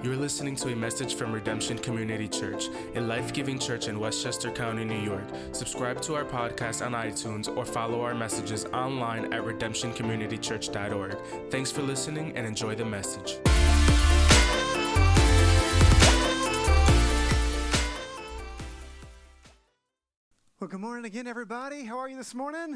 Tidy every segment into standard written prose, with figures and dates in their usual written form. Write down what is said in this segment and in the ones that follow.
You're listening to a message from Redemption Community Church, a life-giving church in Westchester County, New York. Subscribe to our podcast on iTunes or follow our messages online at redemptioncommunitychurch.org. Thanks for listening and enjoy the message. Well, good morning again, everybody. How are you this morning?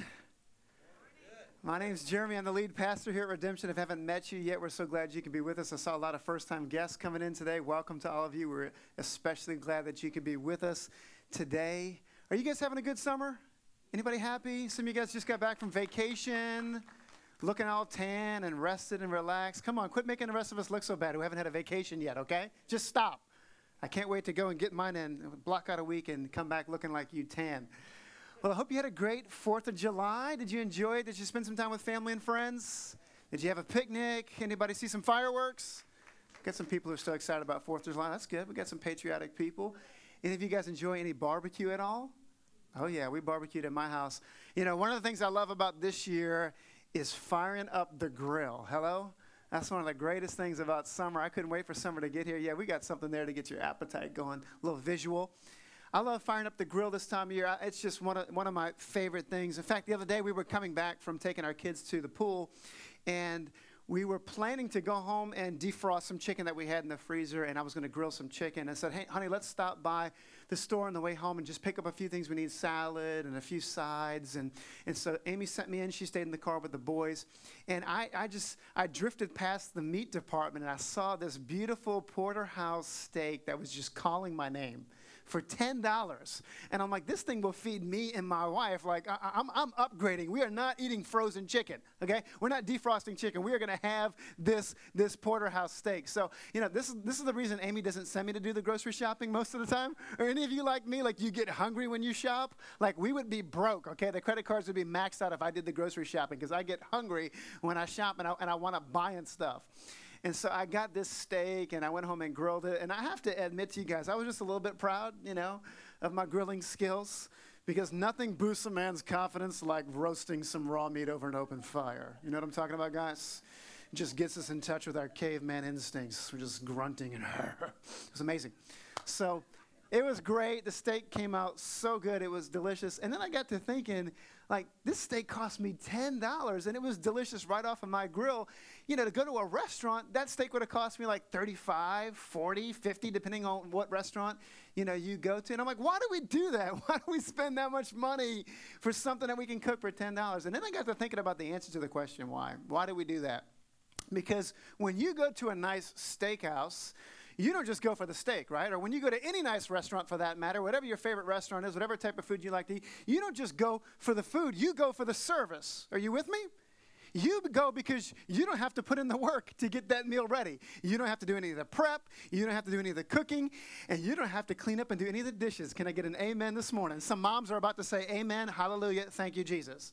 My name's Jeremy. I'm the lead pastor here at Redemption. If I haven't met you yet, we're so glad you can be with us. I saw a lot of first-time guests coming in today. Welcome to all of you. We're especially glad that you can be with us today. Are you guys having a good summer? Anybody happy? Some of you guys just got back from vacation, looking all tan and rested and relaxed. Come on, quit making the rest of us look so bad who haven't had a vacation yet, okay? Just stop. I can't wait to go and get mine in, block out a week, and come back looking like you tan. Well, I hope you had a great 4th of July. Did you enjoy it? Did you spend some time with family and friends? Did you have a picnic? Anybody see some fireworks? Got some people who are still excited about 4th of July. That's good. We got some patriotic people. Any of you guys enjoy any barbecue at all? Oh, yeah, we barbecued at my house. You know, one of the things I love about this year is firing up the grill. Hello? That's one of the greatest things about summer. I couldn't wait for summer to get here. Yeah, we got something there to get your appetite going, a little visual. I love firing up the grill this time of year. It's just one of my favorite things. In fact, the other day we were coming back from taking our kids to the pool, and we were planning to go home and defrost some chicken that we had in the freezer, and I was going to grill some chicken. I said, hey, honey, let's stop by the store on the way home and just pick up a few things. We need salad and a few sides. And so Amy sent me in. She stayed in the car with the boys. And I drifted past the meat department, and I saw this beautiful porterhouse steak that was just calling my name for $10. And I'm like, this thing will feed me and my wife. Like, I'm upgrading. We are not eating frozen chicken, okay? We're not defrosting chicken. We are going to have this porterhouse steak. So, you know, this is the reason Amy doesn't send me to do the grocery shopping most of the time. Or any of you like me, like you get hungry when you shop? Like, we would be broke, okay? The credit cards would be maxed out if I did the grocery shopping because I get hungry when I shop and I want to buy stuff. And so I got this steak, and I went home and grilled it. And I have to admit to you guys, I was just a little bit proud, you know, of my grilling skills, because nothing boosts a man's confidence like roasting some raw meat over an open fire. You know what I'm talking about, guys? It just gets us in touch with our caveman instincts. We're just grunting and it was amazing. So it was great. The steak came out so good. It was delicious. And then I got to thinking, like, this steak cost me $10, and it was delicious right off of my grill. You know, to go to a restaurant, that steak would have cost me like $35, $40, $50, depending on what restaurant, you know, you go to. And I'm like, why do we do that? Why do we spend that much money for something that we can cook for $10? And then I got to thinking about the answer to the question, why? Why do we do that? Because when you go to a nice steakhouse, you don't just go for the steak, right? Or when you go to any nice restaurant for that matter, whatever your favorite restaurant is, whatever type of food you like to eat, you don't just go for the food, you go for the service. Are you with me? You go because you don't have to put in the work to get that meal ready. You don't have to do any of the prep, you don't have to do any of the cooking, and you don't have to clean up and do any of the dishes. Can I get an amen this morning? Some moms are about to say amen, hallelujah, thank you, Jesus.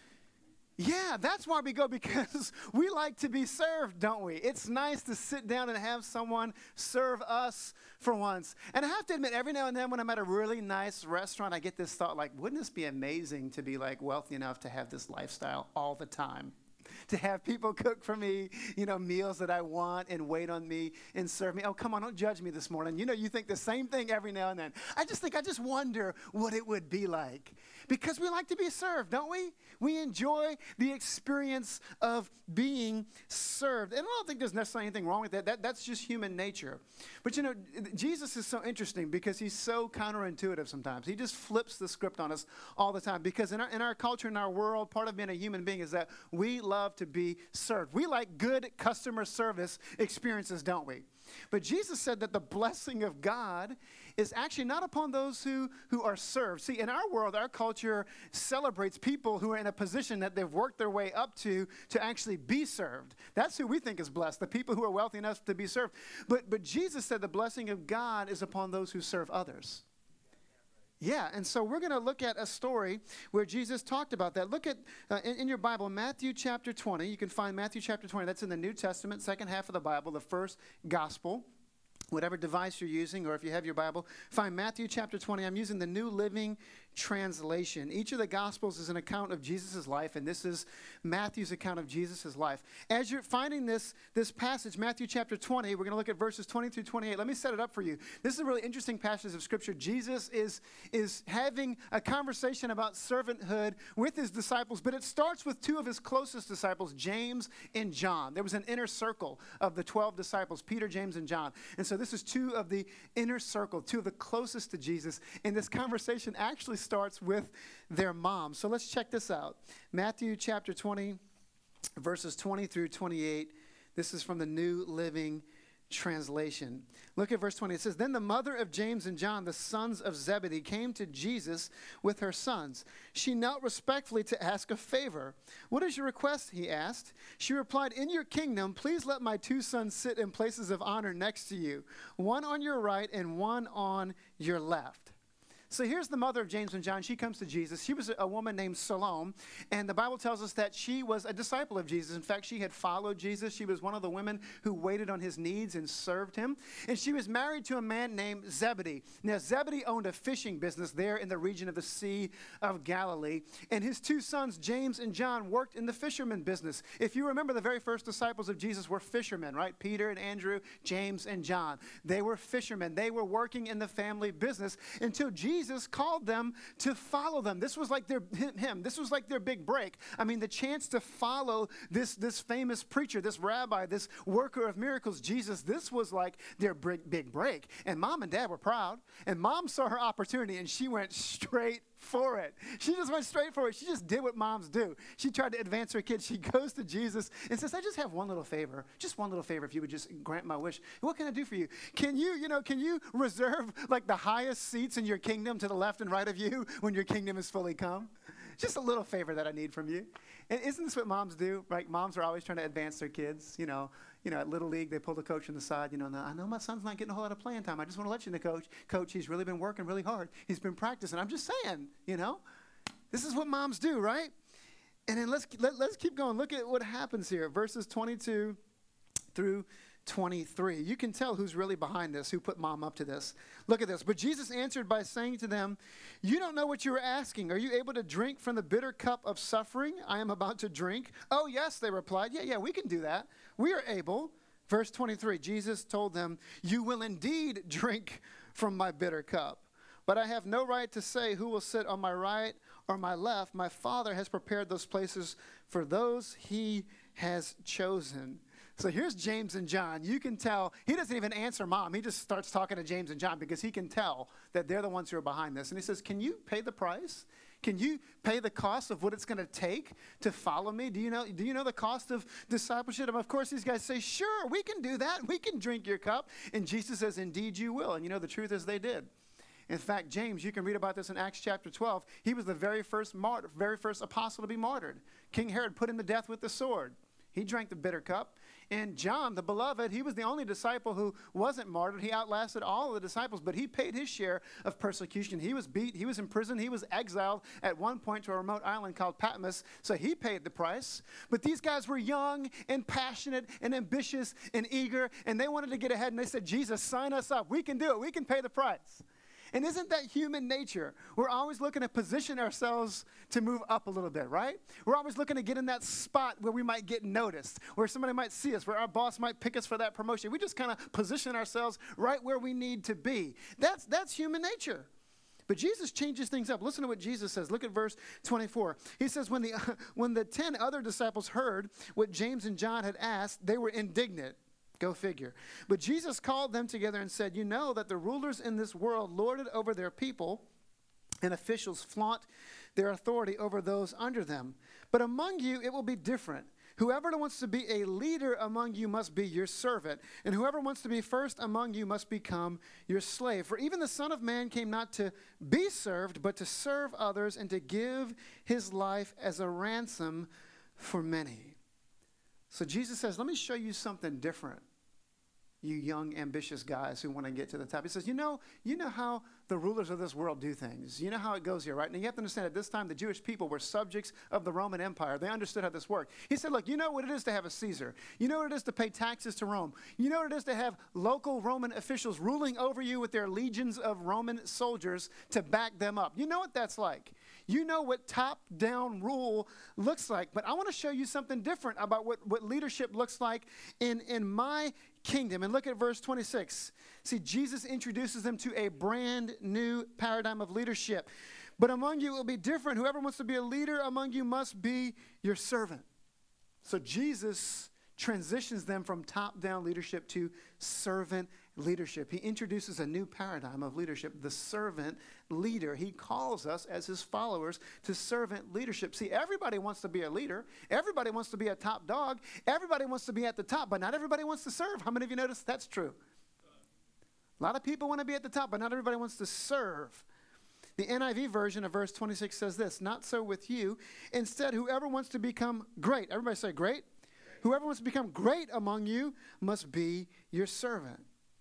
Yeah, that's why we go, because we like to be served, don't we? It's nice to sit down and have someone serve us for once. And I have to admit, every now and then when I'm at a really nice restaurant, I get this thought like, wouldn't this be amazing to be like wealthy enough to have this lifestyle all the time? To have people cook for me, you know, meals that I want and wait on me and serve me. Oh, come on, don't judge me this morning. You know, you think the same thing every now and then. I just wonder what it would be like. Because we like to be served, don't we? We enjoy the experience of being served. And I don't think there's necessarily anything wrong with that. That's just human nature. But, you know, Jesus is so interesting because he's so counterintuitive sometimes. He just flips the script on us all the time. Because in our culture, in our world, part of being a human being is that we love to be served. We like good customer service experiences, don't we? But Jesus said that the blessing of God is actually not upon those who are served. See, in our world, our culture celebrates people who are in a position that they've worked their way up to actually be served. That's who we think is blessed, the people who are wealthy enough to be served. But Jesus said the blessing of God is upon those who serve others. Yeah, and so we're going to look at a story where Jesus talked about that. Look at, in your Bible, Matthew chapter 20. You can find Matthew chapter 20. That's in the New Testament, second half of the Bible, the first gospel. Whatever device you're using, or if you have your Bible, find Matthew chapter 20. I'm using the New Living Translation. Each of the Gospels is an account of Jesus' life, and this is Matthew's account of Jesus' life. As you're finding this passage, Matthew chapter 20, we're going to look at verses 20 through 28. Let me set it up for you. This is a really interesting passage of Scripture. Jesus is having a conversation about servanthood with his disciples, but it starts with two of his closest disciples, James and John. There was an inner circle of the 12 disciples, Peter, James, and John. And so this is two of the inner circle, two of the closest to Jesus. And this conversation actually starts with their mom. So let's check this out. Matthew chapter 20, verses 20 through 28. This is from the New Living Translation. Look at verse 20. It says, "Then the mother of James and John, the sons of Zebedee, came to Jesus with her sons. She knelt respectfully to ask a favor. 'What is your request?' he asked. She replied, 'In your kingdom, please let my two sons sit in places of honor next to you, one on your right and one on your left.'" So here's the mother of James and John. She comes to Jesus. She was a woman named Salome, and the Bible tells us that she was a disciple of Jesus. In fact, she had followed Jesus. She was one of the women who waited on his needs and served him. And she was married to a man named Zebedee. Now, Zebedee owned a fishing business there in the region of the Sea of Galilee, and his two sons, James and John, worked in the fisherman business. If you remember, the very first disciples of Jesus were fishermen, right? Peter and Andrew, James and John. They were fishermen. They were working in the family business until Jesus called them to follow them. This was like this was like their big break. I mean, the chance to follow this famous preacher, this rabbi, this worker of miracles, Jesus, this was like their big break. And mom and dad were proud. And mom saw her opportunity and she went straight for it. She just went straight for it. She just did what moms do. She tried to advance her kids. She goes to Jesus and says, "I just have one little favor. Just one little favor, if you would just grant my wish. What can I do for you? Can you reserve like the highest seats in your kingdom to the left and right of you when your kingdom is fully come? Just a little favor that I need from you." And isn't this what moms do? Right? Moms are always trying to advance their kids. At Little League, they pull the coach on the side. I know my son's not getting a whole lot of playing time. I just want to let you know, Coach, he's really been working really hard. He's been practicing. I'm just saying, This is what moms do, right? And then let's keep going. Look at what happens here. Verses 22 through 23. You can tell who's really behind this, who put mom up to this. Look at this. "But Jesus answered by saying to them, 'You don't know what you are asking. Are you able to drink from the bitter cup of suffering I am about to drink?' 'Oh, yes,' they replied. Yeah, we can do that. We are able.' Verse 23, Jesus told them, 'You will indeed drink from my bitter cup. But I have no right to say who will sit on my right or my left. My Father has prepared those places for those he has chosen.'" So here's James and John. You can tell, he doesn't even answer mom. He just starts talking to James and John because he can tell that they're the ones who are behind this. And he says, "Can you pay the price? Can you pay the cost of what it's going to take to follow me? Do you know the cost of discipleship?" And of course, these guys say, "Sure, we can do that. We can drink your cup." And Jesus says, "Indeed you will." And the truth is they did. In fact, James, you can read about this in Acts chapter 12. He was the very first apostle to be martyred. King Herod put him to death with the sword. He drank the bitter cup. And John, the beloved, he was the only disciple who wasn't martyred. He outlasted all of the disciples, but he paid his share of persecution. He was beat. He was in prison. He was exiled at one point to a remote island called Patmos. So he paid the price. But these guys were young and passionate and ambitious and eager, and they wanted to get ahead. And they said, "Jesus, sign us up. We can do it. We can pay the price." And isn't that human nature? We're always looking to position ourselves to move up a little bit, right? We're always looking to get in that spot where we might get noticed, where somebody might see us, where our boss might pick us for that promotion. We just kind of position ourselves right where we need to be. That's human nature. But Jesus changes things up. Listen to what Jesus says. Look at verse 24. He says, when the 10 other disciples heard what James and John had asked, they were indignant. Go figure. But Jesus called them together and said, "You know that the rulers in this world lord it over their people, and officials flaunt their authority over those under them. But among you it will be different. Whoever wants to be a leader among you must be your servant, and whoever wants to be first among you must become your slave. For even the Son of Man came not to be served, but to serve others and to give his life as a ransom for many." So Jesus says, let me show you something different. you young, ambitious guys who want to get to the top. He says, you know how the rulers of this world do things. You know how it goes here, right? And you have to understand at this time, the Jewish people were subjects of the Roman Empire. They understood how this worked. He said, look, you know what it is to have a Caesar. You know what it is to pay taxes to Rome. You know what it is to have local Roman officials ruling over you with their legions of Roman soldiers to back them up. You know what that's like. You know what top-down rule looks like. But I want to show you something different about what leadership looks like in my kingdom. And look at verse 26. See, Jesus introduces them to a brand new paradigm of leadership. But among you it will be different. Whoever wants to be a leader among you must be your servant. So Jesus transitions them from top-down leadership to servant leadership. He introduces a new paradigm of leadership, the servant leader. He calls us as his followers to servant leadership. See, everybody wants to be a leader. Everybody wants to be a top dog. Everybody wants to be at the top, but not everybody wants to serve. How many of you notice that's true? A lot of people want to be at the top, but not everybody wants to serve. The NIV version of verse 26 says this, not so with you. Instead, whoever wants to become great, everybody say great. Whoever wants to become great among you must be your servant.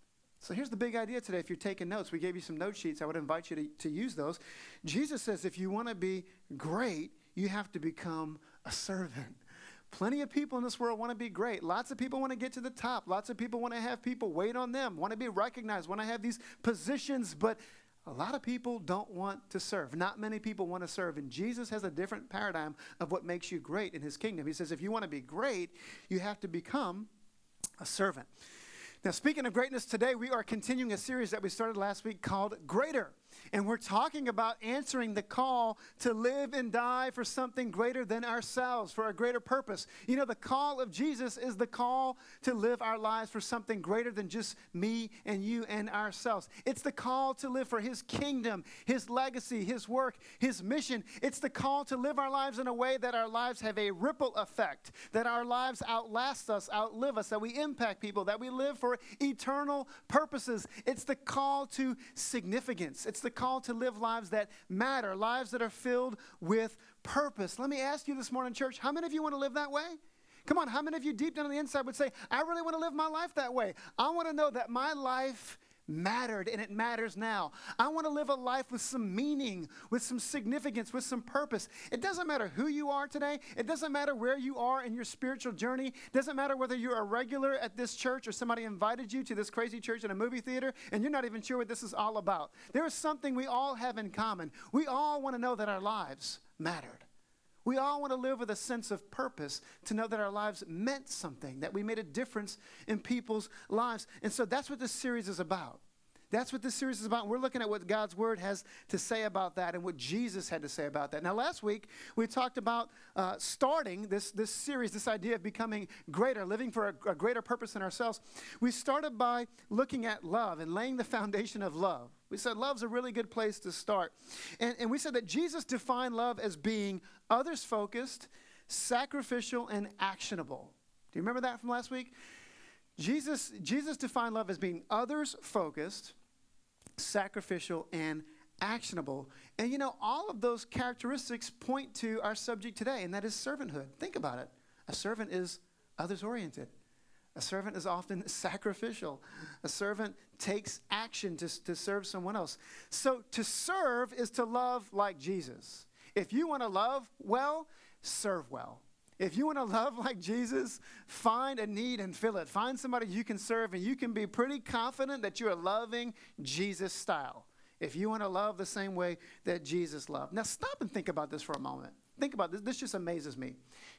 So here's the big idea today. If you're taking notes, we gave you some note sheets. I would invite you to use those. Jesus says if you want to be great, you have to become a servant. Plenty of people in this world want to be great. Lots of people want to get to the top. Lots of people want to have people wait on them, want to be recognized, want to have these positions, but a lot of people don't want to serve. Not many people want to serve. And Jesus has a different paradigm of what makes you great in his kingdom. He says if you want to be great, you have to become a servant. Now, speaking of greatness, today we are continuing a series that we started last week called Greater. And we're talking about answering the call to live and die for something greater than ourselves, for a greater purpose. You know, the call of Jesus is the call to live our lives for something greater than just me and you and ourselves. It's the call to live for his kingdom, his legacy, his work, his mission. It's the call to live our lives in a way that our lives have a ripple effect, that our lives outlast us, outlive us, that we impact people, that we live for eternal purposes. It's the call to significance. It's the call to live lives that matter, lives that are filled with purpose. Let me ask you this morning, church, how many of you want to live that way? Come on, how many of you deep down on the inside would say, I really want to live my life that way? I want to know that my life mattered and it matters now. I want to live a life with some meaning, with some significance, with some purpose. It doesn't matter who you are today. It doesn't matter where you are in your spiritual journey. It doesn't matter whether you're a regular at this church or somebody invited you to this crazy church in a movie theater and you're not even sure what this is all about. There is something we all have in common. We all want to know that our lives mattered. We all want to live with a sense of purpose, to know that our lives meant something, that we made a difference in people's lives. And so that's what this series is about. That's what this series is about. And we're looking at what God's word has to say about that and what Jesus had to say about that. Now, last week, we talked about starting this series, this idea of becoming greater, living for a greater purpose in ourselves. We started by looking at love and laying the foundation of love. We said love's a really good place to start. And we said that Jesus defined love as being others-focused, sacrificial, and actionable. Do you remember that from last week? Jesus defined love as being others-focused, sacrificial, and actionable. And you know, all of those characteristics point to our subject today, and that is servanthood. Think about it. A servant is others-oriented. A servant is often sacrificial. A servant takes action to serve someone else. So to serve is to love like Jesus. If you want to love well, serve well. If you want to love like Jesus, find a need and fill it. Find somebody you can serve, and you can be pretty confident that you are loving Jesus style. If you want to love the same way that Jesus loved. Now stop and think about this for a moment. Think about this. This just amazes me.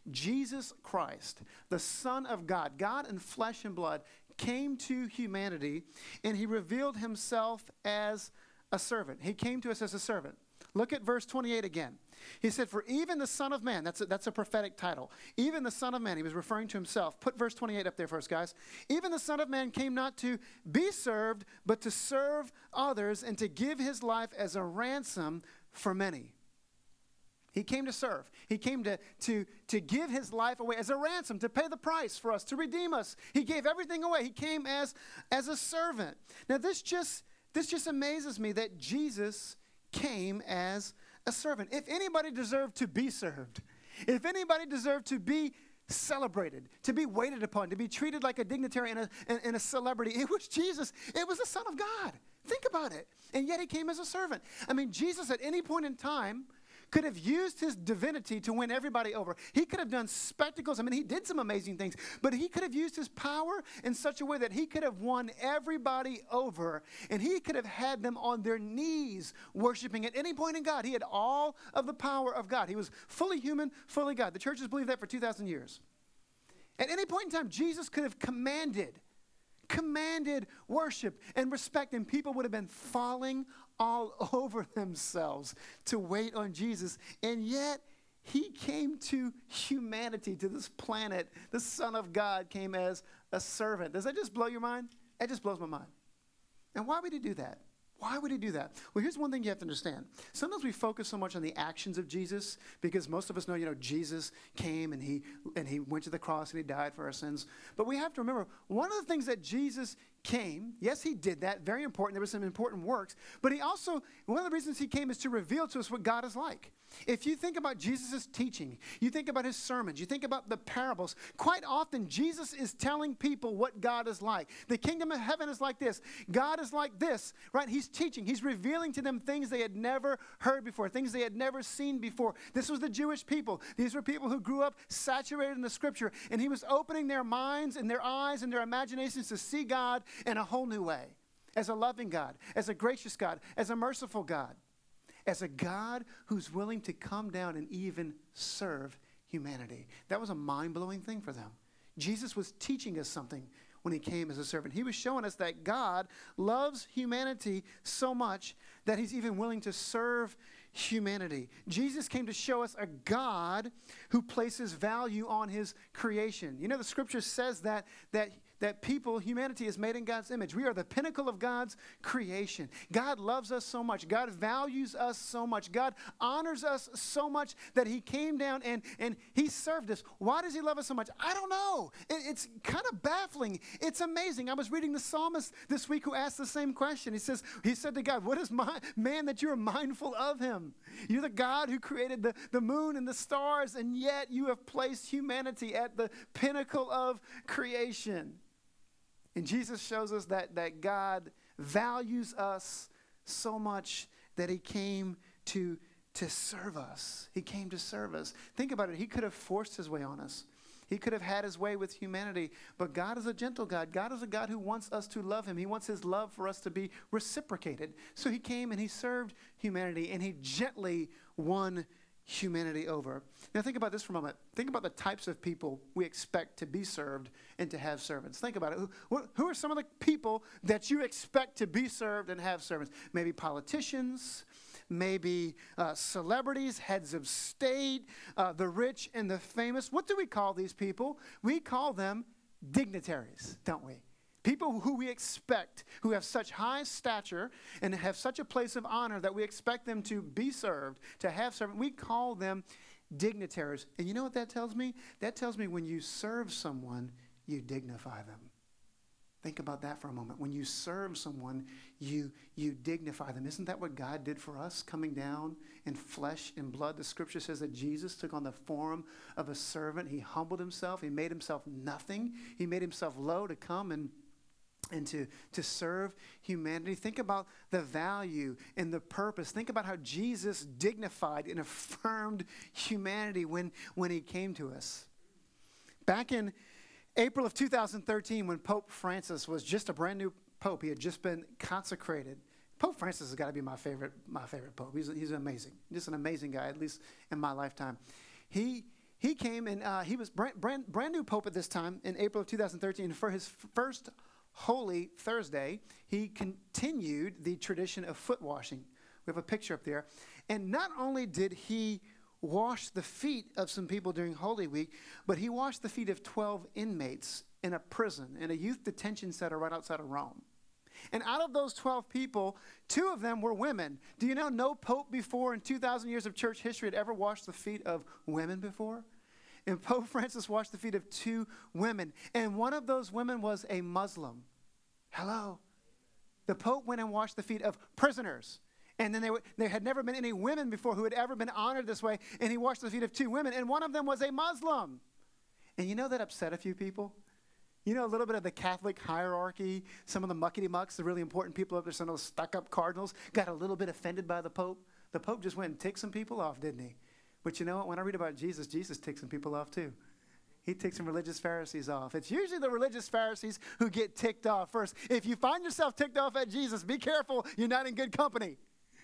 Jesus Christ, the Son of God, God in flesh and blood, came to humanity, and he revealed himself as a servant. He came to us as a servant. Look at verse 28 again. He said, for even the Son of Man, that's a prophetic title. Even the Son of Man, he was referring to himself. Put verse 28 up there first, guys. Even the Son of Man came not to be served, but to serve others and to give his life as a ransom for many. He came to serve. He came to give his life away as a ransom, to pay the price for us, to redeem us. He gave everything away. He came as a servant. Now this just amazes me that Jesus came as a servant. If anybody deserved to be served, if anybody deserved to be celebrated, to be waited upon, to be treated like a dignitary and a celebrity. It was Jesus. It was the Son of God. Think about it. And yet he came as a servant. I mean, Jesus at any point in time could have used his divinity to win everybody over. He could have done spectacles. I mean, he did some amazing things, but he could have used his power in such a way that he could have won everybody over, and he could have had them on their knees worshiping at any point in God. He had all of the power of God. He was fully human, fully God. The church has believed that for 2,000 years. At any point in time, Jesus could have commanded worship and respect, and people would have been falling all over themselves to wait on Jesus. And yet, he came to humanity, to this planet. The Son of God came as a servant. Does that just blow your mind? That just blows my mind. And why would he do that? Why would he do that? Well, here's one thing you have to understand. Sometimes we focus so much on the actions of Jesus because most of us know, Jesus came and he went to the cross and he died for our sins. But we have to remember, one of the things that Jesus came, yes, he did that, very important. There were some important works. But he also, one of the reasons he came is to reveal to us what God is like. If you think about Jesus' teaching, you think about his sermons, you think about the parables, quite often Jesus is telling people what God is like. The kingdom of heaven is like this. God is like this, right? He's teaching. He's revealing to them things they had never heard before, things they had never seen before. This was the Jewish people. These were people who grew up saturated in the scripture, and he was opening their minds and their eyes and their imaginations to see God in a whole new way, as a loving God, as a gracious God, as a merciful God, as a God who's willing to come down and even serve humanity. That was a mind-blowing thing for them. Jesus was teaching us something when he came as a servant. He was showing us that God loves humanity so much that he's even willing to serve humanity. Jesus came to show us a God who places value on his creation. The scripture says that people, humanity is made in God's image. We are the pinnacle of God's creation. God loves us so much. God values us so much. God honors us so much that he came down and he served us. Why does he love us so much? I don't know. It's kind of baffling. It's amazing. I was reading the psalmist this week who asked the same question. He said to God, what is man that you're mindful of him? You're the God who created the moon and the stars, and yet you have placed humanity at the pinnacle of creation. And Jesus shows us that God values us so much that he came to serve us. He came to serve us. Think about it. He could have forced his way on us. He could have had his way with humanity. But God is a gentle God. God is a God who wants us to love him. He wants his love for us to be reciprocated. So he came and he served humanity, and he gently won humanity over. Now think about this for a moment. Think about the types of people we expect to be served and to have servants. Think about it. Who are some of the people that you expect to be served and have servants? Maybe politicians, maybe celebrities, heads of state, the rich and the famous. What do we call these people? We call them dignitaries, don't we? People who we expect, who have such high stature and have such a place of honor that we expect them to be served, to have servant. We call them dignitaries. And you know what that tells me? That tells me when you serve someone, you dignify them. Think about that for a moment. When you serve someone, you dignify them. Isn't that what God did for us, coming down in flesh and blood? The scripture says that Jesus took on the form of a servant. He humbled himself. He made himself nothing. He made himself low to come and to serve humanity. Think about the value and the purpose. Think about how Jesus dignified and affirmed humanity when he came to us. Back in April of 2013, when Pope Francis was just a brand new pope, he had just been consecrated. Pope Francis has got to be my favorite pope. He's amazing, just an amazing guy, at least in my lifetime. He came and he was brand new pope at this time in April of 2013. For his first Holy Thursday, he continued the tradition of foot washing. We have a picture up there. And not only did he wash the feet of some people during Holy Week, but he washed the feet of 12 inmates in a prison, in a youth detention center right outside of Rome. And out of those 12 people, 2 of them were women. Do you know no pope before in 2,000 years of church history had ever washed the feet of women before? And Pope Francis washed the feet of 2 women. And one of those women was a Muslim. Hello. The Pope went and washed the feet of prisoners. And then there had never been any women before who had ever been honored this way. And he washed the feet of 2 women. And one of them was a Muslim. And you know that upset a few people? You know, a little bit of the Catholic hierarchy, some of the muckety-mucks, the really important people up there, some of those stuck-up cardinals, got a little bit offended by the Pope. The Pope just went and ticked some people off, didn't he? But you know what? When I read about Jesus, Jesus ticked some people off too. He ticked some religious Pharisees off. It's usually the religious Pharisees who get ticked off first. If you find yourself ticked off at Jesus, be careful. You're not in good company.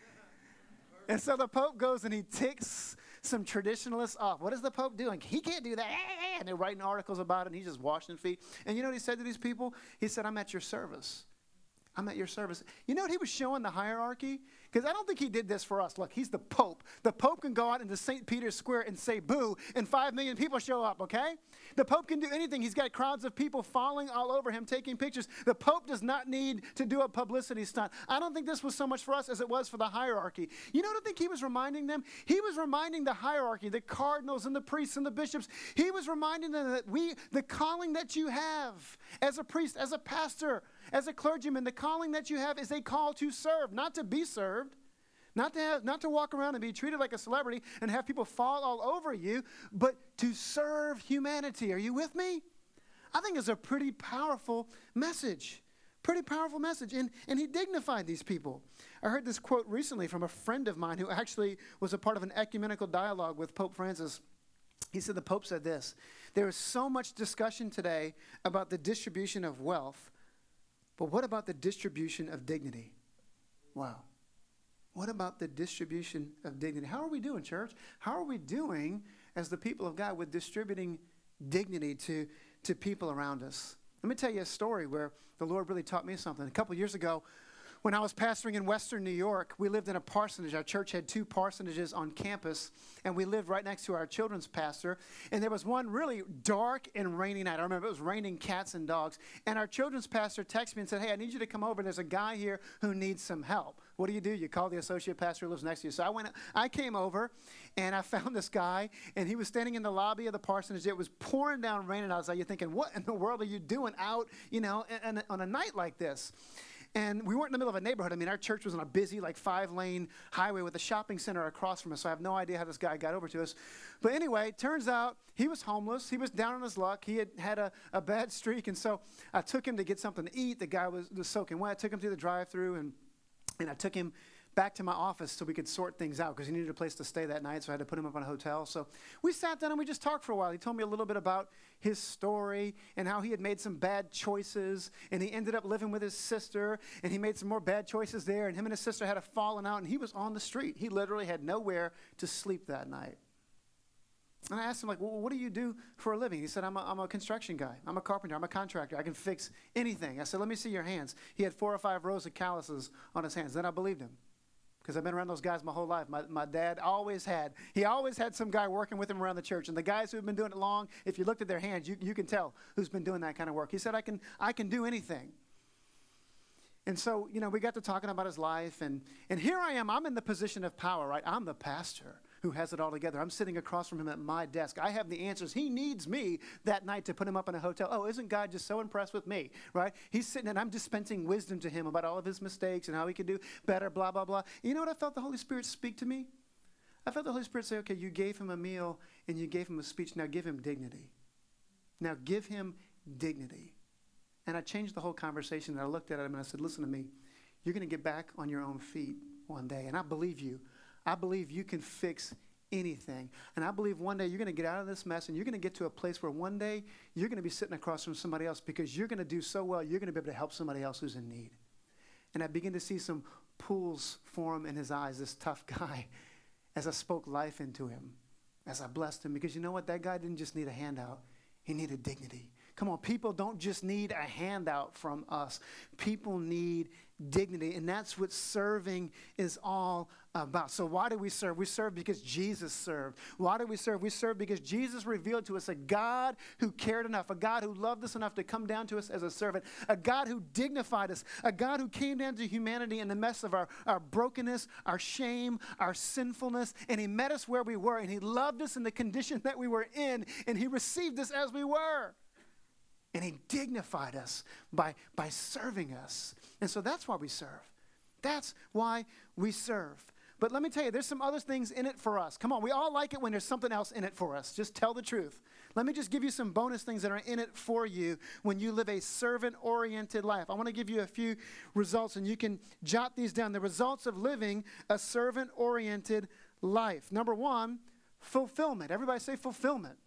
And so the Pope goes and he ticks some traditionalists off. What is the Pope doing? He can't do that. And they're writing articles about it, and he's just washing feet. And you know what he said to these people? He said, I'm at your service. I'm at your service. You know what he was showing the hierarchy? Because I don't think he did this for us. Look, he's the Pope. The Pope can go out into St. Peter's Square and say boo, and 5 million people show up, okay? The Pope can do anything. He's got crowds of people falling all over him, taking pictures. The Pope does not need to do a publicity stunt. I don't think this was so much for us as it was for the hierarchy. You know what I think he was reminding them? He was reminding the hierarchy, the cardinals and the priests and the bishops. He was reminding them that the calling that you have as a priest, as a pastor, as a clergyman, the calling that you have is a call to serve, not to be served. Not to walk around and be treated like a celebrity and have people fall all over you, but to serve humanity. Are you with me? I think it's a pretty powerful message. Pretty powerful message. And he dignified these people. I heard this quote recently from a friend of mine who actually was a part of an ecumenical dialogue with Pope Francis. He said the Pope said this: there is so much discussion today about the distribution of wealth, but what about the distribution of dignity? Wow. What about the distribution of dignity? How are we doing, church? How are we doing as the people of God with distributing dignity to people around us? Let me tell you a story where the Lord really taught me something. A couple years ago, when I was pastoring in Western New York, we lived in a parsonage. Our church had 2 parsonages on campus, and we lived right next to our children's pastor. And there was one really dark and rainy night. I remember it was raining cats and dogs. And our children's pastor texted me and said, hey, I need you to come over. There's a guy here who needs some help. What do? You call the associate pastor who lives next to you. So I came over, and I found this guy, and he was standing in the lobby of the parsonage. It was pouring down rain, and I was like, you're thinking, what in the world are you doing out, on a night like this? And we weren't in the middle of a neighborhood. I mean, our church was on a busy, 5-lane highway with a shopping center across from us, so I have no idea how this guy got over to us. But anyway, it turns out he was homeless. He was down on his luck. He had a bad streak, and so I took him to get something to eat. The guy was soaking wet. I took him to the drive-thru, and I took him back to my office so we could sort things out because he needed a place to stay that night, so I had to put him up in a hotel. So we sat down and we just talked for a while. He told me a little bit about his story and how he had made some bad choices, and he ended up living with his sister, and he made some more bad choices there, and him and his sister had a falling out, and he was on the street. He literally had nowhere to sleep that night. And I asked him, well, what do you do for a living? He said, I'm a construction guy. I'm a carpenter. I'm a contractor. I can fix anything. I said, let me see your hands. He had 4 or 5 rows of calluses on his hands. Then I believed him because I've been around those guys my whole life. My dad always had some guy working with him around the church. And the guys who have been doing it long, if you looked at their hands, you can tell who's been doing that kind of work. He said, I can do anything. And so, we got to talking about his life. And here I am. I'm in the position of power, right? I'm the pastor who has it all together. I'm sitting across from him at my desk. I have the answers. He needs me that night to put him up in a hotel. Oh, isn't God just so impressed with me, right? He's sitting and I'm dispensing wisdom to him about all of his mistakes and how he could do better, blah, blah, blah. You know what I felt the Holy Spirit speak to me? I felt the Holy Spirit say, okay, you gave him a meal and you gave him a speech. Now give him dignity. Now give him dignity. And I changed the whole conversation, and I looked at him and I said, listen to me. You're going to get back on your own feet one day, and I believe you. I believe you can fix anything. And I believe one day you're going to get out of this mess, and you're going to get to a place where one day you're going to be sitting across from somebody else because you're going to do so well, you're going to be able to help somebody else who's in need. And I begin to see some pools form in his eyes, this tough guy, as I spoke life into him, as I blessed him. Because you know what? That guy didn't just need a handout. He needed dignity. Come on, people don't just need a handout from us. People need dignity, and that's what serving is all about. So why do we serve? We serve because Jesus served. Why do we serve? We serve because Jesus revealed to us a God who cared enough, a God who loved us enough to come down to us as a servant, a God who dignified us, a God who came down to humanity in the mess of our brokenness, our shame, our sinfulness, and he met us where we were, and he loved us in the condition that we were in, and he received us as we were. And he dignified us by serving us. And so that's why we serve. That's why we serve. But let me tell you, there's some other things in it for us. Come on, we all like it when there's something else in it for us. Just tell the truth. Let me just give you some bonus things that are in it for you when you live a servant-oriented life. I want to give you a few results, and you can jot these down. The results of living a servant-oriented life. Number one, fulfillment. Everybody say fulfillment.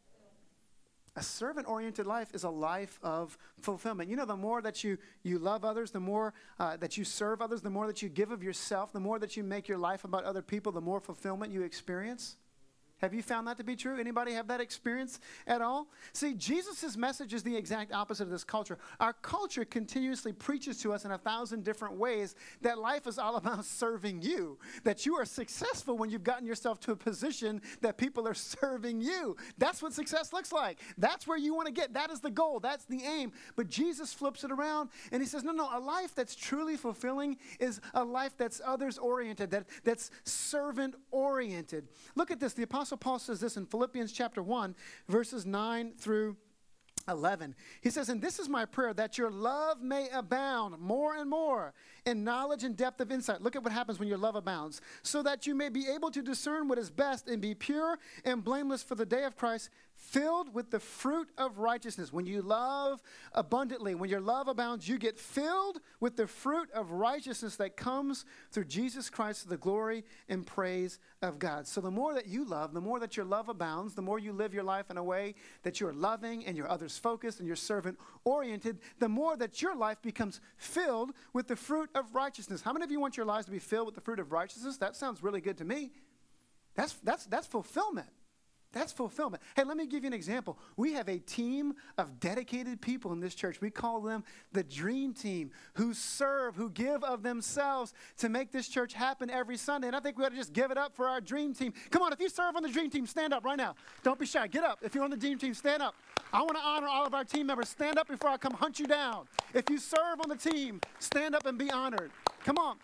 A servant-oriented life is a life of fulfillment. You know, the more that you love others, the more that you serve others, the more that you give of yourself, the more that you make your life about other people, the more fulfillment you experience. Have you found that to be true? Anybody have that experience at all? See, Jesus' message is the exact opposite of this culture. Our culture continuously preaches to us in 1,000 different ways that life is all about serving you, that you are successful when you've gotten yourself to a position that people are serving you. That's what success looks like. That's where you want to get. That is the goal. That's the aim. But Jesus flips it around and he says, no, a life that's truly fulfilling is a life that's others-oriented, that's servant-oriented. Look at this. The Apostle Paul says this in Philippians chapter 1, verses 9 through 11. He says, and this is my prayer, that your love may abound more and more in knowledge and depth of insight. Look at what happens when your love abounds. So that you may be able to discern what is best and be pure and blameless for the day of Christ, filled with the fruit of righteousness. When you love abundantly, when your love abounds, you get filled with the fruit of righteousness that comes through Jesus Christ, the glory and praise of God. So the more that you love, the more that your love abounds, the more you live your life in a way that you're loving and you're others-focused and you're servant-oriented, the more that your life becomes filled with the fruit of righteousness. How many of you want your lives to be filled with the fruit of righteousness? That sounds really good to me. That's fulfillment. That's fulfillment. Hey, let me give you an example. We have a team of dedicated people in this church. We call them the Dream Team, who serve, who give of themselves to make this church happen every Sunday. And I think we ought to just give it up for our Dream Team. Come on, if you serve on the Dream Team, stand up right now. Don't be shy. Get up. If you're on the Dream Team, stand up. I want to honor all of our team members. Stand up before I come hunt you down. If you serve on the team, stand up and be honored. Come on.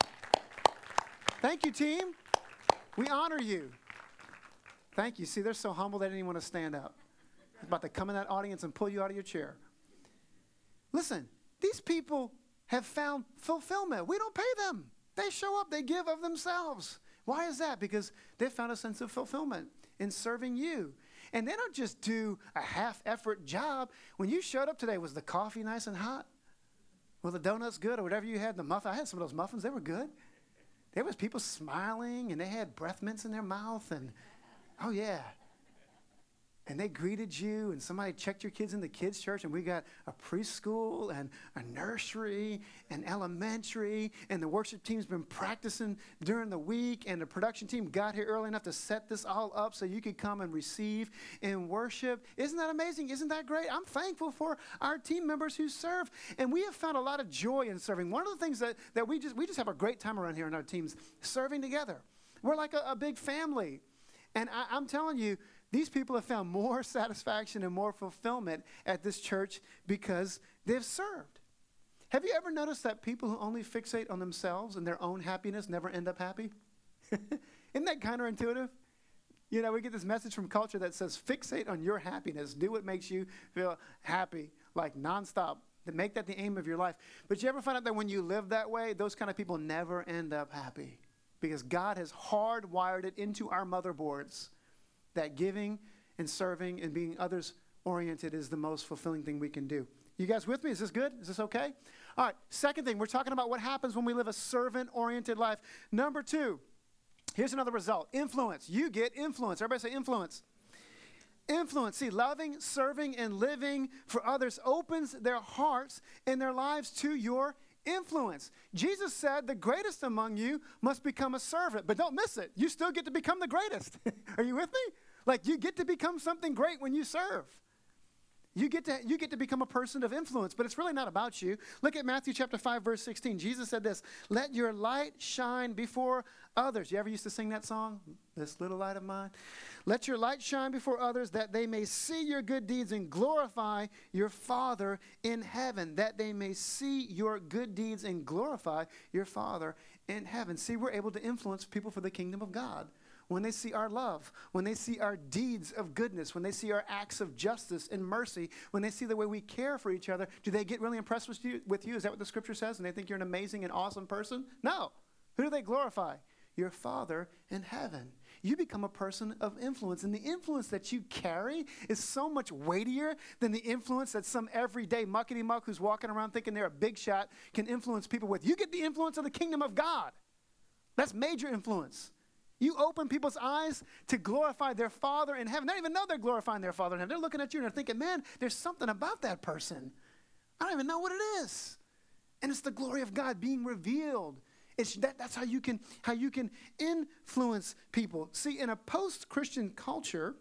Thank you, team. We honor you. Thank you. See, they're so humble they didn't even want to stand up. I'm about to come in that audience and pull you out of your chair. Listen, these people have found fulfillment. We don't pay them. They show up. They give of themselves. Why is that? Because they found a sense of fulfillment in serving you. And they don't just do a half-effort job. When you showed up today, was the coffee nice and hot? Were the donuts good or whatever you had? The muffin. I had some of those muffins. They were good. There was people smiling, and they had breath mints in their mouth, and oh, yeah. And they greeted you, and somebody checked your kids in the kids' church, and we got a preschool and a nursery and elementary, and the worship team's been practicing during the week, and the production team got here early enough to set this all up so you could come and receive and worship. Isn't that amazing? Isn't that great? I'm thankful for our team members who serve, and we have found a lot of joy in serving. One of the things that we just have a great time around here in our teams, serving together. We're like a big family. And I'm telling you, these people have found more satisfaction and more fulfillment at this church because they've served. Have you ever noticed that people who only fixate on themselves and their own happiness never end up happy? Isn't that counterintuitive? You know, we get this message from culture that says, fixate on your happiness. Do what makes you feel happy, like nonstop. Make that the aim of your life. But you ever find out that when you live that way, those kind of people never end up happy? Because God has hardwired it into our motherboards that giving and serving and being others-oriented is the most fulfilling thing we can do. You guys with me? Is this good? Is this okay? All right, second thing, we're talking about what happens when we live a servant-oriented life. Number 2, here's another result. Influence. You get influence. Everybody say influence. Influence. See, loving, serving, and living for others opens their hearts and their lives to your influence. Jesus said the greatest among you must become a servant, but don't miss it. You still get to become the greatest. Are you with me? Like, you get to become something great when you serve. You get to become a person of influence, but it's really not about you. Look at Matthew chapter 5, verse 16. Jesus said this, let your light shine before others. You ever used to sing that song? This little light of mine. Let your light shine before others that they may see your good deeds and glorify your Father in heaven. That they may see your good deeds and glorify your Father in heaven. See, we're able to influence people for the kingdom of God. When they see our love, when they see our deeds of goodness, when they see our acts of justice and mercy, when they see the way we care for each other, do they get really impressed with you? Is that what the scripture says? And they think you're an amazing and awesome person? No. Who do they glorify? your Father in heaven. You become a person of influence. And the influence that you carry is so much weightier than the influence that some everyday muckety-muck who's walking around thinking they're a big shot can influence people with. You get the influence of the kingdom of God. That's major influence. You open people's eyes to glorify their Father in heaven. They don't even know they're glorifying their Father in heaven. They're looking at you and they're thinking, man, there's something about that person. I don't even know what it is. And it's the glory of God being revealed. That's how you can influence people. See, in a post-Christian culture,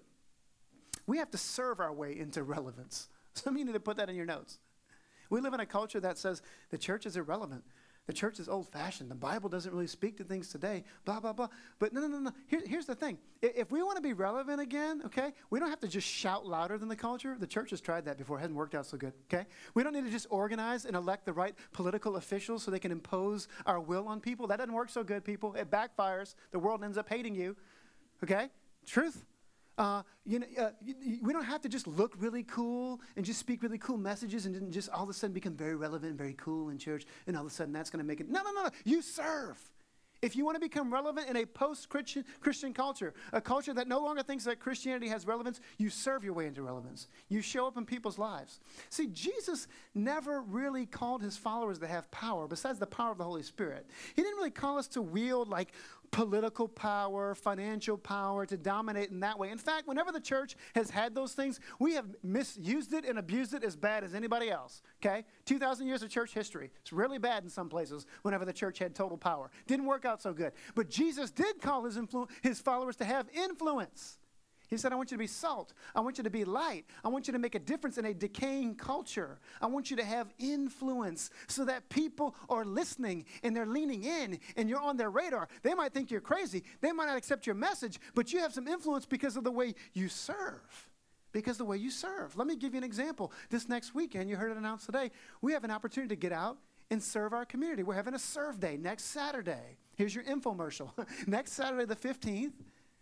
we have to serve our way into relevance. Some of you need to put that in your notes. We live in a culture that says the church is irrelevant. The church is old-fashioned. The Bible doesn't really speak to things today, blah, blah, blah. But no. Here's the thing. If we want to be relevant again, okay, we don't have to just shout louder than the culture. The church has tried that before. It hasn't worked out so good, okay? We don't need to just organize and elect the right political officials so they can impose our will on people. That doesn't work so good, people. It backfires. The world ends up hating you, okay? Truth. We don't have to just look really cool and just speak really cool messages and then just all of a sudden become very relevant and very cool in church, and all of a sudden that's going to make it. No. You serve. If you want to become relevant in a post-Christian culture, a culture that no longer thinks that Christianity has relevance, you serve your way into relevance. You show up in people's lives. See, Jesus never really called his followers to have power besides the power of the Holy Spirit. He didn't really call us to wield like political power, financial power, to dominate in that way. In fact, whenever the church has had those things, we have misused it and abused it as bad as anybody else, okay? 2,000 years of church history. It's really bad in some places whenever the church had total power. Didn't work out so good. But Jesus did call his followers to have influence. He said, I want you to be salt. I want you to be light. I want you to make a difference in a decaying culture. I want you to have influence so that people are listening and they're leaning in and you're on their radar. They might think you're crazy. They might not accept your message, but you have some influence because of the way you serve. Because the way you serve. Let me give you an example. This next weekend, you heard it announced today, we have an opportunity to get out and serve our community. We're having a serve day next Saturday. Here's your infomercial. Next Saturday the 15th.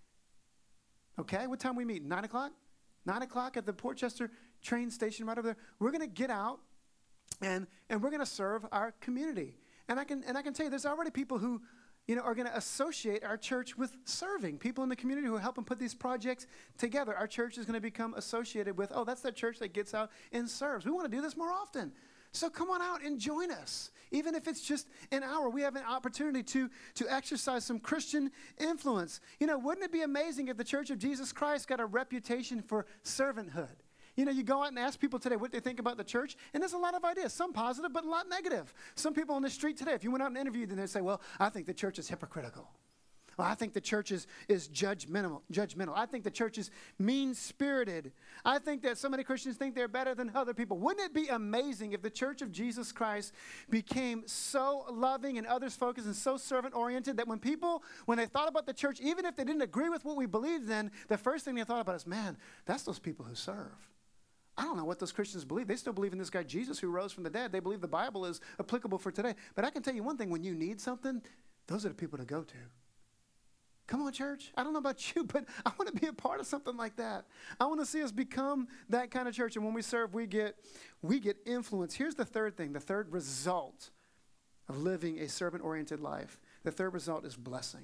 Okay, what time we meet? 9 o'clock? 9 o'clock at the Port Chester train station right over there. We're going to get out and we're going to serve our community. And I can tell you, there's already people who, are going to associate our church with serving. People in the community who are helping put these projects together. Our church is going to become associated with, that's that church that gets out and serves. We want to do this more often. So come on out and join us. Even if it's just an hour, we have an opportunity to exercise some Christian influence. Wouldn't it be amazing if the Church of Jesus Christ got a reputation for servanthood? You go out and ask people today what they think about the church, and there's a lot of ideas, some positive, but a lot negative. Some people on the street today, if you went out and interviewed them, they'd say, well, I think the church is hypocritical. Well, I think the church is judgmental. I think the church is mean-spirited. I think that so many Christians think they're better than other people. Wouldn't it be amazing if the Church of Jesus Christ became so loving and others-focused and so servant-oriented that when they thought about the church, even if they didn't agree with what we believed in, the first thing they thought about is, man, that's those people who serve. I don't know what those Christians believe. They still believe in this guy Jesus who rose from the dead. They believe the Bible is applicable for today. But I can tell you one thing, when you need something, those are the people to go to. Come on, church. I don't know about you, but I want to be a part of something like that. I want to see us become that kind of church. And when we serve, we get influence. Here's the third thing, the third result of living a servant-oriented life. The third result is blessing.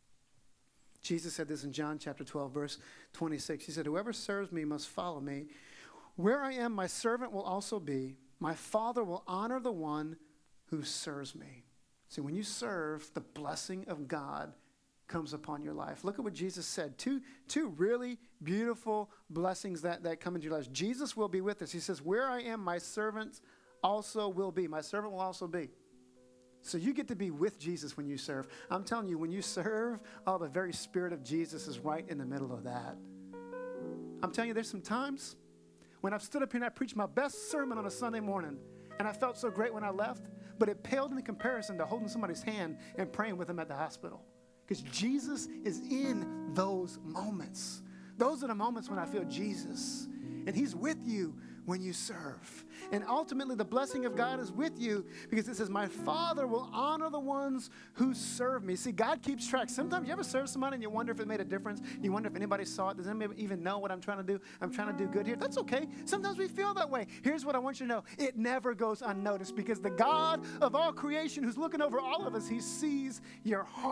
Jesus said this in John chapter 12, verse 26. He said, whoever serves me must follow me. Where I am, my servant will also be. My Father will honor the one who serves me. See, when you serve, the blessing of God comes upon your life. Look at what Jesus said. Two really beautiful blessings that come into your life. Jesus will be with us. He says, where I am, my servant also will be. My servant will also be. So you get to be with Jesus when you serve. I'm telling you, when you serve, the very Spirit of Jesus is right in the middle of that. I'm telling you, there's some times when I've stood up here and I preached my best sermon on a Sunday morning, and I felt so great when I left, but it paled in comparison to holding somebody's hand and praying with them at the hospital. Because Jesus is in those moments. Those are the moments when I feel Jesus. And he's with you when you serve. And ultimately, the blessing of God is with you because it says, my Father will honor the ones who serve me. See, God keeps track. Sometimes you ever serve somebody and you wonder if it made a difference? You wonder if anybody saw it. Does anybody even know what I'm trying to do? I'm trying to do good here. That's okay. Sometimes we feel that way. Here's what I want you to know. It never goes unnoticed because the God of all creation who's looking over all of us, he sees your heart.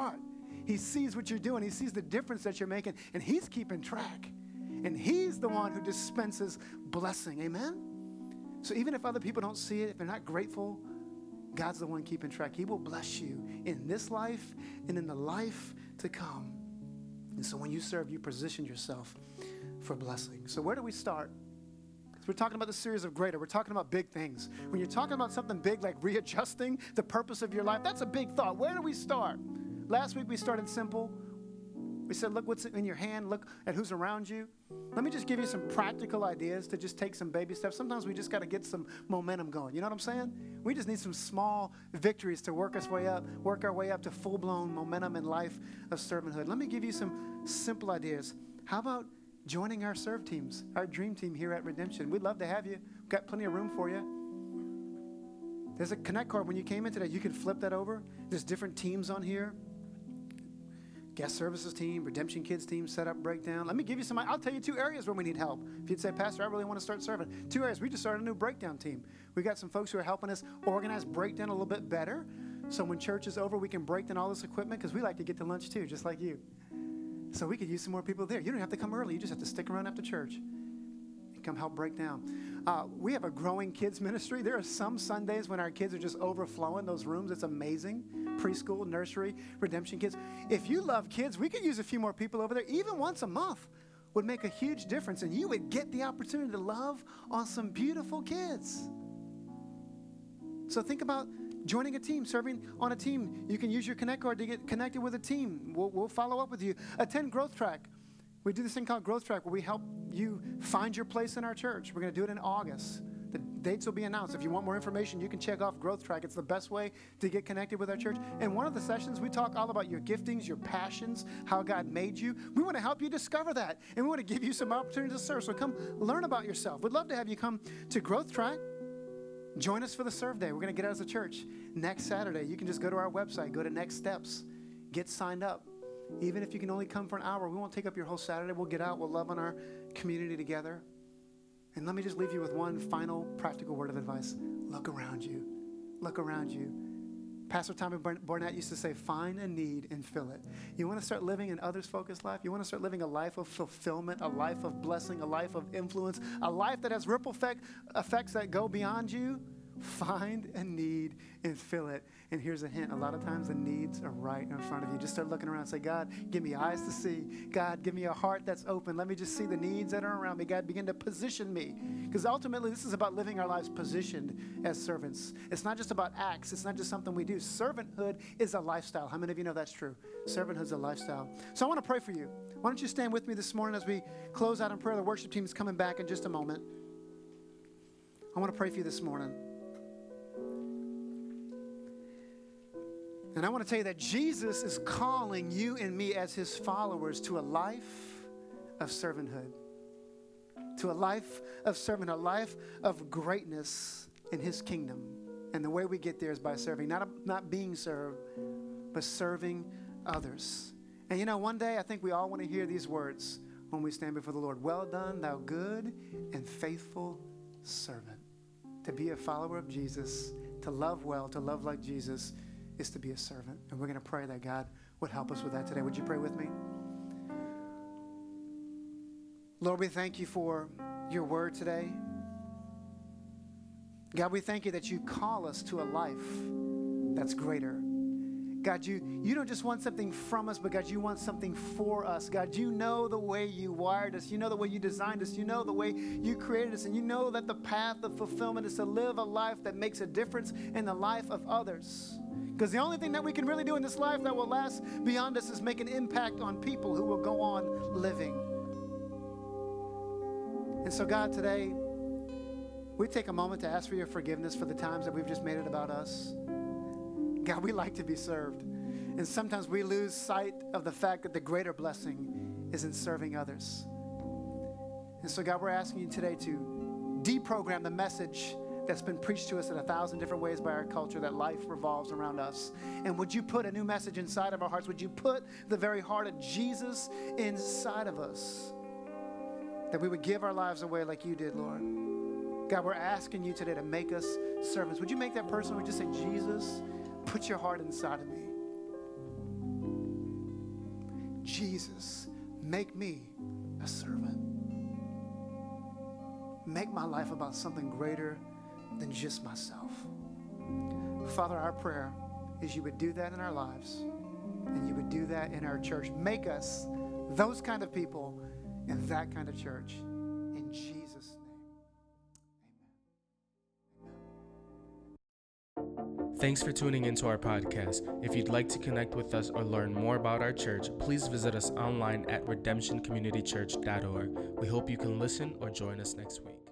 He sees what you're doing. He sees the difference that you're making, and he's keeping track. And he's the one who dispenses blessing. Amen? So even if other people don't see it, if they're not grateful, God's the one keeping track. He will bless you in this life and in the life to come. And so when you serve, you position yourself for blessing. So where do we start? We're talking about the series of greater. We're talking about big things. When you're talking about something big like readjusting the purpose of your life, that's a big thought. Where do we start? Last week we started simple. We said, look what's in your hand. Look at who's around you. Let me just give you some practical ideas to just take some baby steps. Sometimes we just got to get some momentum going. You know what I'm saying? We just need some small victories to work our way up to full-blown momentum in life of servanthood. Let me give you some simple ideas. How about joining our serve teams, our dream team here at Redemption? We'd love to have you. We've got plenty of room for you. There's a connect card when you came in today. You can flip that over. There's different teams on here. Guest services team, Redemption Kids team, setup, breakdown. Let me give you some. I'll tell you 2 areas where we need help. If you'd say, Pastor, I really want to start serving. 2 areas. We just started a new breakdown team. We got some folks who are helping us organize breakdown a little bit better. So when church is over, we can break down all this equipment because we like to get to lunch too, just like you. So we could use some more people there. You don't have to come early. You just have to stick around after church and come help break down. We have a growing kids ministry. There are some Sundays when our kids are just overflowing those rooms. It's amazing. Preschool, nursery, Redemption Kids. If you love kids, we could use a few more people over there. Even once a month would make a huge difference, and you would get the opportunity to love on some beautiful kids. So think about joining a team, serving on a team. You can use your Connect card to get connected with a team. We'll follow up with you. Attend Growth Track. We do this thing called Growth Track where we help you find your place in our church. We're going to do it in August. The dates will be announced. If you want more information, you can check off Growth Track. It's the best way to get connected with our church. And one of the sessions, we talk all about your giftings, your passions, how God made you. We want to help you discover that. And we want to give you some opportunities to serve. So come learn about yourself. We'd love to have you come to Growth Track. Join us for the Serve Day. We're going to get out as a church next Saturday. You can just go to our website, go to Next Steps, get signed up. Even if you can only come for an hour, we won't take up your whole Saturday. We'll get out. We'll love on our community together. And let me just leave you with one final practical word of advice. Look around you. Look around you. Pastor Tommy Barnett used to say, find a need and fill it. You want to start living an others-focused life? You want to start living a life of fulfillment, a life of blessing, a life of influence, a life that has ripple effects that go beyond you? Find a need and fill it. And here's a hint. A lot of times the needs are right in front of you. Just start looking around and say, God, give me eyes to see. God, give me a heart that's open. Let me just see the needs that are around me. God, begin to position me. Because ultimately, this is about living our lives positioned as servants. It's not just about acts. It's not just something we do. Servanthood is a lifestyle. How many of you know that's true? Servanthood is a lifestyle. So I want to pray for you. Why don't you stand with me this morning as we close out in prayer? The worship team is coming back in just a moment. I want to pray for you this morning. And I want to tell you that Jesus is calling you and me as his followers to a life of servanthood, to a life of servant, a life of greatness in his kingdom. And the way we get there is by serving, not being served, but serving others. And you know, one day I think we all want to hear these words when we stand before the Lord. Well done, thou good and faithful servant. To be a follower of Jesus, to love well, to love like Jesus, is to be a servant. And we're going to pray that God would help us with that today. Would you pray with me? Lord, we thank you for your word today. God, we thank you that you call us to a life that's greater. God, you don't just want something from us, but God, you want something for us. God, you know the way you wired us. You know the way you designed us. You know the way you created us. And you know that the path of fulfillment is to live a life that makes a difference in the life of others. Because the only thing that we can really do in this life that will last beyond us is make an impact on people who will go on living. And so, God, today, we take a moment to ask for your forgiveness for the times that we've just made it about us. God, we like to be served. And sometimes we lose sight of the fact that the greater blessing is in serving others. And so, God, we're asking you today to deprogram the message that's been preached to us in 1,000 different ways by our culture, that life revolves around us. And would you put a new message inside of our hearts? Would you put the very heart of Jesus inside of us? That we would give our lives away like you did, Lord. God, we're asking you today to make us servants. Would you make that person? Would you say, Jesus, put your heart inside of me. Jesus, make me a servant. Make my life about something greater than just myself. Father, our prayer is you would do that in our lives, and you would do that in our church. Make us those kind of people in that kind of church. In Jesus' name. Thanks for tuning into our podcast. If you'd like to connect with us or learn more about our church, please visit us online at redemptioncommunitychurch.org. We hope you can listen or join us next week.